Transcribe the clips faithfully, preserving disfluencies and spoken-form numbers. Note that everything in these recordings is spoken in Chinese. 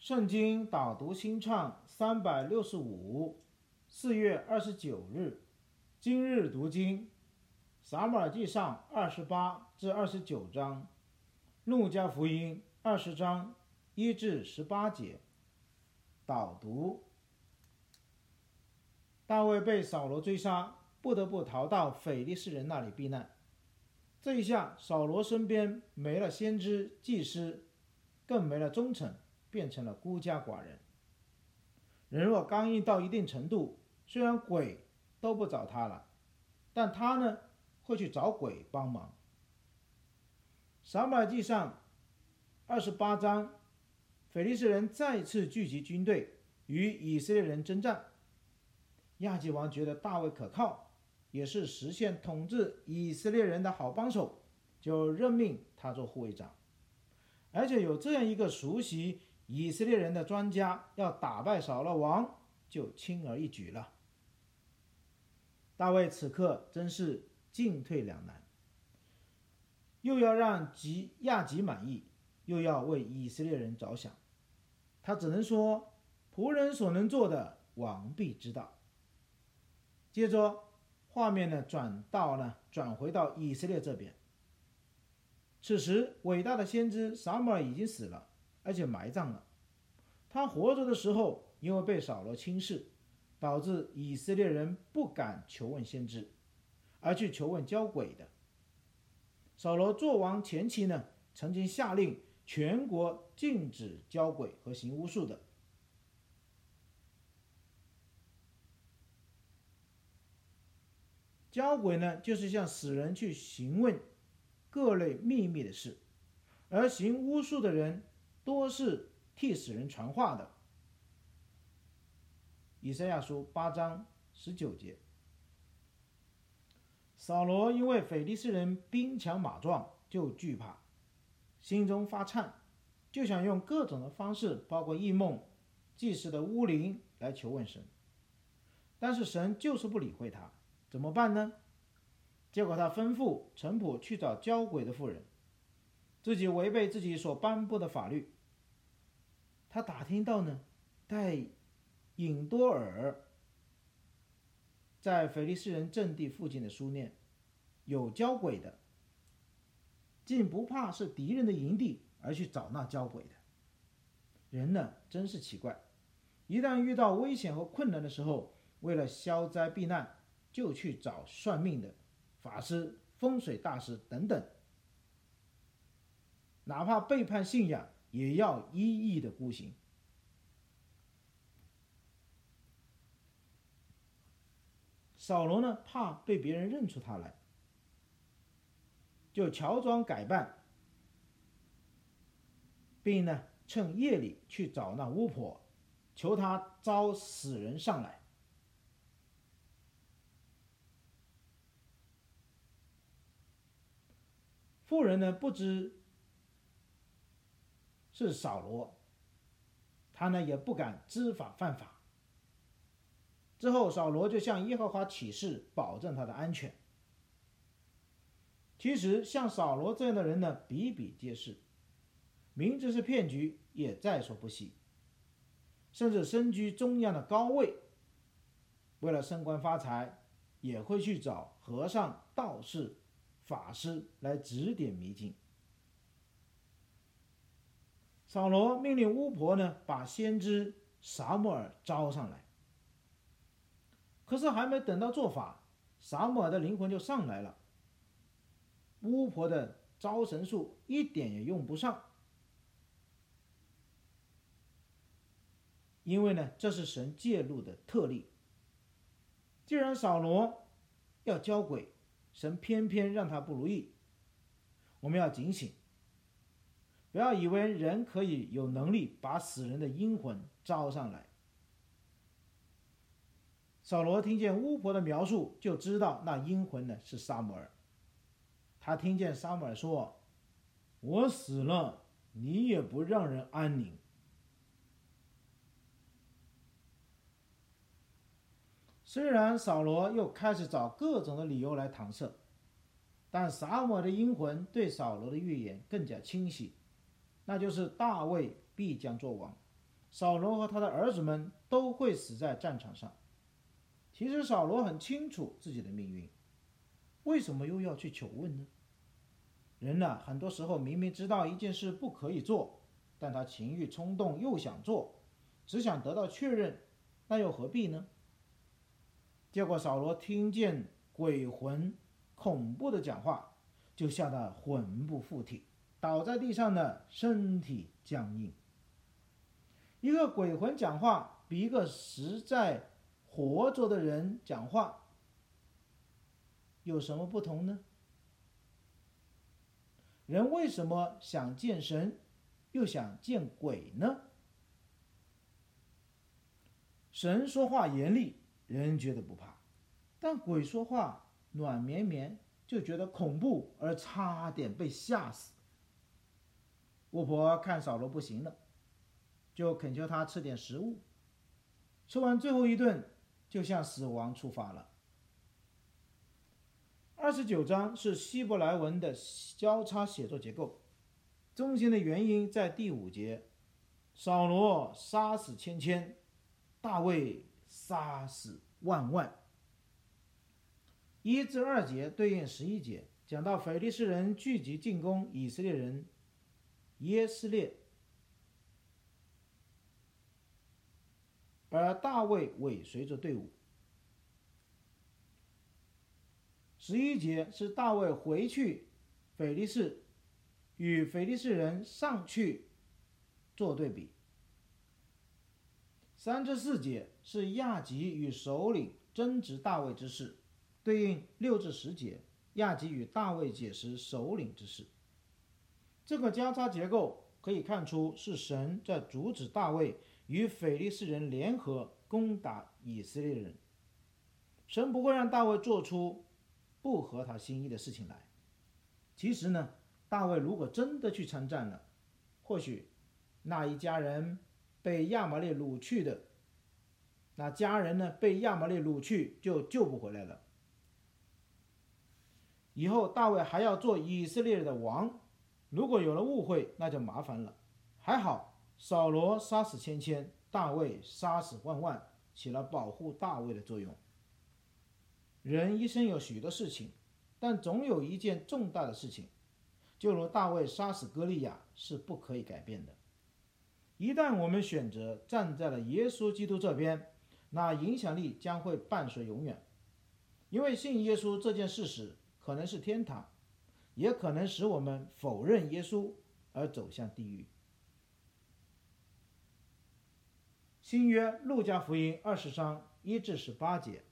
圣经导读新创三百六十五，四月二十九日，今日读经，撒母耳记上二十八至二十九章，路加福音二十章一至十八节。导读：大卫被扫罗追杀，不得不逃到腓利士人那里避难。这一下，扫罗身边没了先知、祭司，更没了忠臣，变成了孤家寡人。人若刚硬到一定程度，虽然鬼都不找他了，但他呢，会去找鬼帮忙。撒母耳记上二十八章，腓利士人再次聚集军队与以色列人征战。亚基王觉得大卫可靠，也是实现统治以色列人的好帮手，就任命他做护卫长。而且有这样一个熟悉以色列人的专家，要打败扫罗王就轻而易举了。大卫此刻真是进退两难，又要让吉亚吉满意，又要为以色列人着想。他只能说，仆人所能做的，王必知道。接着画面呢转到呢转回到以色列这边。此时伟大的先知撒母耳已经死了，而且埋葬了。他活着的时候因为被扫罗轻视，导致以色列人不敢求问先知，而去求问交鬼的。扫罗做王前期呢，曾经下令全国禁止交鬼和行巫术的。交鬼呢，就是向死人去询问各类秘密的事，而行巫术的人多是替死人传话的。以赛亚书八章十九节。扫罗因为腓利士人兵强马壮，就惧怕，心中发颤，就想用各种的方式，包括异梦、祭司的巫灵来求问神。但是神就是不理会他，怎么办呢？结果他吩咐臣仆去找交鬼的妇人，自己违背自己所颁布的法律。他打听到呢，在隐多尔，在腓利士人阵地附近的书念有交鬼的，竟不怕是敌人的营地而去找那交鬼的。人呢，真是奇怪，一旦遇到危险和困难的时候，为了消灾避难，就去找算命的、法师、风水大师等等，哪怕背叛信仰，也要一一的孤行。扫罗呢，怕被别人认出他来，就乔装改扮，并呢趁夜里去找那巫婆，求他招死人上来。妇人呢不知是扫罗，他呢也不敢知法犯法。之后扫罗就向耶和华起誓，保证他的安全。其实像扫罗这样的人呢，比比皆是，明知是骗局也在所不惜，甚至身居中央的高位，为了升官发财，也会去找和尚、道士、法师来指点迷津。扫罗命令巫婆呢，把先知撒母耳招上来。可是还没等到做法，撒母耳的灵魂就上来了，巫婆的招神术一点也用不上。因为呢，这是神介入的特例。既然扫罗要交鬼，神偏偏让他不如意。我们要警醒，不要以为人可以有能力把死人的阴魂招上来。扫罗听见巫婆的描述，就知道那阴魂呢是撒母耳。他听见撒母耳说：“我死了，你也不让人安宁。”虽然扫罗又开始找各种的理由来搪塞，但撒母耳的阴魂对扫罗的预言更加清晰，那就是大卫必将做王， 扫罗和他的儿子们都会死在战场上。其实扫罗很清楚自己的命运，为什么又要去求问呢？人呢，很多时候明明知道一件事不可以做，但他情欲冲动又想做，只想得到确认，那又何必呢？结果扫罗听见鬼魂恐怖的讲话，就吓得魂不附体，倒在地上呢，身体僵硬。一个鬼魂讲话比一个实在活着的人讲话有什么不同呢？人为什么想见神又想见鬼呢？神说话严厉，人觉得不怕，但鬼说话软绵绵，就觉得恐怖，而差点被吓死。巫婆看扫罗不行了，就恳求他吃点食物，吃完最后一顿，就向死亡出发了。二十九章是希伯来文的交叉写作结构，中心的原因在第五节，扫罗杀死千千，大卫杀死万万。一至二节对应十一节，讲到非利士人聚集进攻以色列人耶斯列，而大卫尾随着队伍。十一节是大卫回去非利士，与非利士人上去做对比。三至四节是亚吉与首领争执大卫之事，对应六至十节亚吉与大卫解释首领之事。这个交叉结构可以看出是神在阻止大卫与非利士人联合攻打以色列人。神不会让大卫做出不合他心意的事情来。其实呢，大卫如果真的去参战了，或许那一家人被亚玛力掳去的，那家人呢被亚玛力掳去就救不回来了。以后大卫还要做以色列的王，如果有了误会，那就麻烦了。还好扫罗杀死千千，大卫杀死万万，起了保护大卫的作用。人一生有许多事情，但总有一件重大的事情，就如大卫杀死歌利亚是不可以改变的。一旦我们选择站在了耶稣基督这边，那影响力将会伴随永远。因为信耶稣这件事实可能是天堂，也可能使我们否认耶稣而走向地狱。新约路加福音二十章一至十八节，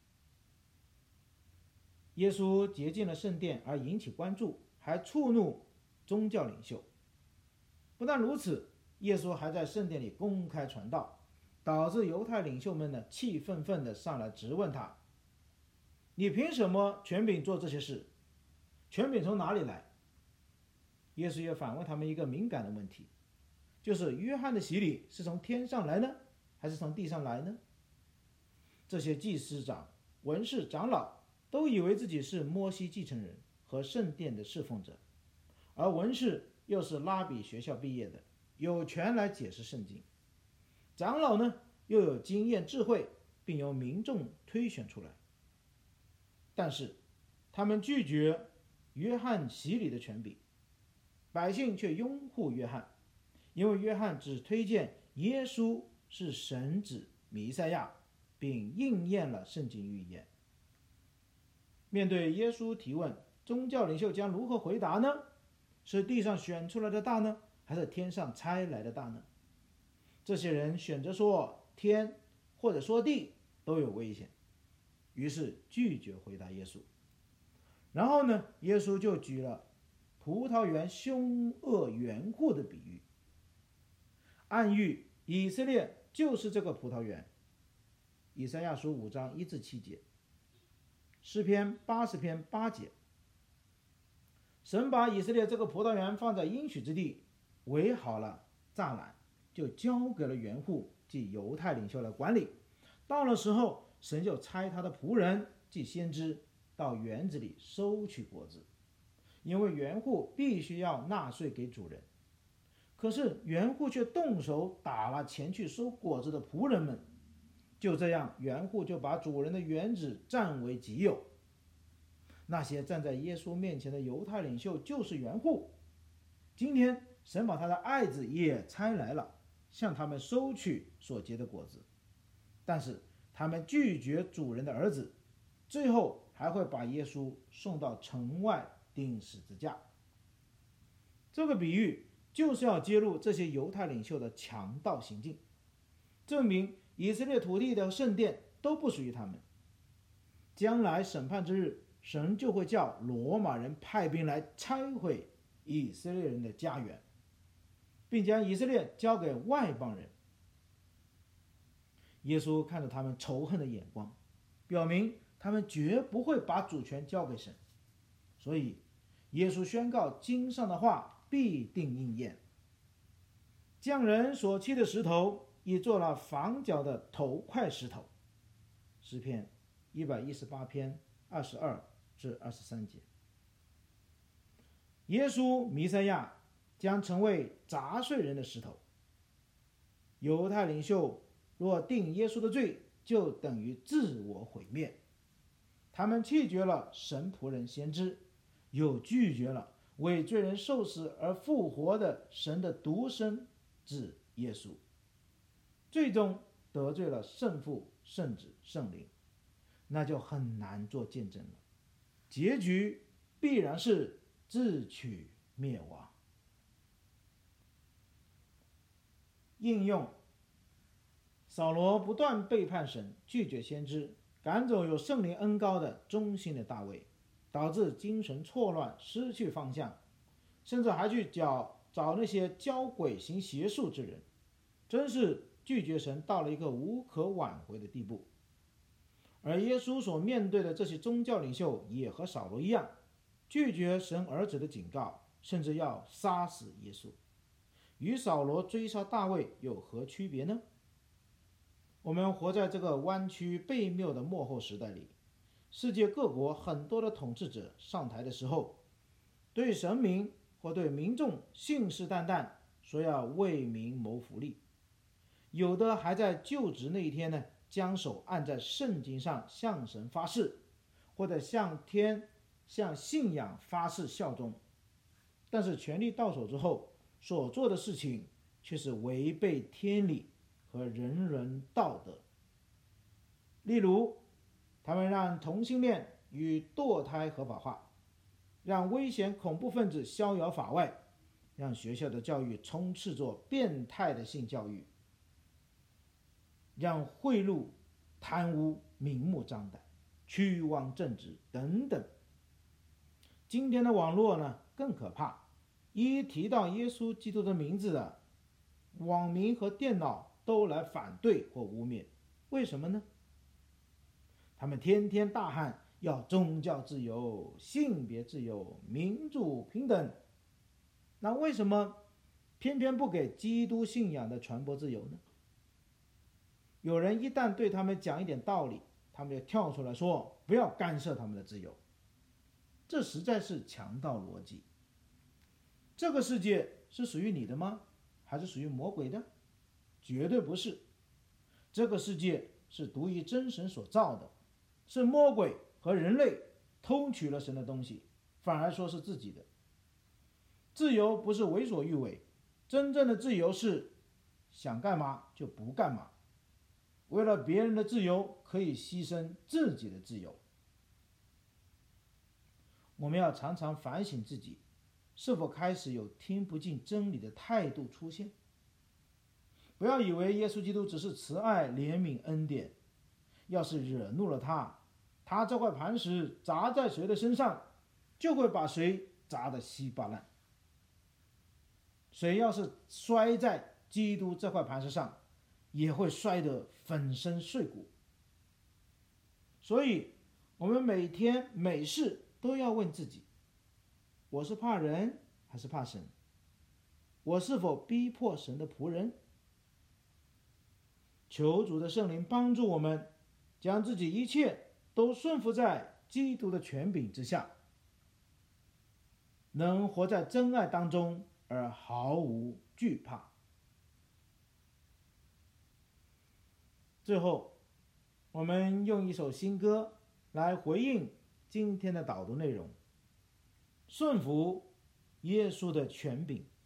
耶稣洁净了圣殿而引起关注，还触怒宗教领袖。不但如此，耶稣还在圣殿里公开传道，导致犹太领袖们呢气愤愤地上来质问他：你凭什么权柄做这些事？权柄从哪里来？耶稣也反问他们一个敏感的问题，就是约翰的洗礼是从天上来呢，还是从地上来呢？这些祭司长、文士、长老都以为自己是摩西继承人和圣殿的侍奉者，而文士又是拉比学校毕业的，有权来解释圣经。长老呢，又有经验智慧，并由民众推选出来。但是他们拒绝约翰洗礼的权柄，百姓却拥护约翰，因为约翰只推荐耶稣是神子弥赛亚，并应验了圣经预言。面对耶稣提问，宗教领袖将如何回答呢？是地上选出来的大呢，还是天上差来的大呢？这些人选择说天或者说地都有危险，于是拒绝回答耶稣。然后呢，耶稣就举了葡萄园凶恶园户的比喻，暗喻以色列就是这个葡萄园。以赛亚书五章一至七节，诗篇八十篇八节，神把以色列这个葡萄园放在应许之地，围好了栅栏，就交给了园户即犹太领袖来管理。到了时候，神就差他的仆人即先知到园子里收取果子，因为园户必须要纳税给主人。 可是园户却动手打了前去收果子的仆人们。就这样，园户就把主人的园子占为己有。那些站在耶稣面前的犹太领袖就是园户。今天神把他的爱子也差来了，向他们收取所结的果子，但是他们拒绝主人的儿子，最后还会把耶稣送到城外钉十字架。这个比喻就是要揭露这些犹太领袖的强盗行径，证明以色列土地的圣殿都不属于他们。将来审判之日，神就会叫罗马人派兵来拆毁以色列人的家园，并将以色列交给外邦人。耶稣看着他们仇恨的眼光，表明他们绝不会把主权交给神，所以耶稣宣告经上的话必定应验。匠人所砌的石头已做了房角的头块石头。诗篇一百一十八篇二十二至二十三节。耶稣弥赛亚将成为砸碎人的石头。犹太领袖若定耶稣的罪，就等于自我毁灭。他们弃绝了神仆人先知，又拒绝了为罪人受死而复活的神的独生子耶稣，最终得罪了圣父、圣子、圣灵，那就很难做见证了。结局必然是自取灭亡。应用：扫罗不断背叛神，拒绝先知，赶走有圣灵恩膏的忠心的大卫，导致精神错乱，失去方向，甚至还去找找那些教鬼行邪术之人，真是拒绝神到了一个无可挽回的地步。而耶稣所面对的这些宗教领袖也和扫罗一样，拒绝神儿子的警告，甚至要杀死耶稣。与扫罗追杀大卫有何区别呢？我们活在这个弯曲悖谬的末后时代里，世界各国很多的统治者上台的时候，对神明或对民众信誓旦旦说要为民谋福利，有的还在就职那一天呢，将手按在圣经上向神发誓，或者向天向信仰发誓效忠，但是权力到手之后所做的事情却是违背天理和人伦道德。例如，他们让同性恋与堕胎合法化，让危险恐怖分子逍遥法外，让学校的教育充斥着变态的性教育，让贿赂、贪污明目张胆，屈枉正直等等。今天的网络呢更可怕，一提到耶稣基督的名字的，网民和电脑都来反对或污蔑。为什么呢？他们天天大喊要宗教自由、性别自由、民主平等，那为什么偏偏不给基督信仰的传播自由呢？有人一旦对他们讲一点道理，他们就跳出来说不要干涉他们的自由，这实在是强盗逻辑。这个世界是属于你的吗？还是属于魔鬼的？绝对不是。这个世界是独一真神所造的，是魔鬼和人类偷取了神的东西，反而说是自己的。自由不是为所欲为，真正的自由是想干嘛就不干嘛，为了别人的自由可以牺牲自己的自由。我们要常常反省自己，是否开始有听不进真理的态度出现。不要以为耶稣基督只是慈爱、怜悯、恩典，要是惹怒了他，他这块磐石砸在谁的身上，就会把谁砸得稀巴烂。谁要是摔在基督这块磐石上，也会摔得粉身碎骨。所以我们每天每事都要问自己，我是怕人还是怕神？我是否逼迫神的仆人？求主的圣灵帮助我们，将自己一切都顺服在基督的权柄之下，能活在真爱当中而毫无惧怕。最后，我们用一首新歌来回应今天的导读内容：顺服耶稣的权柄。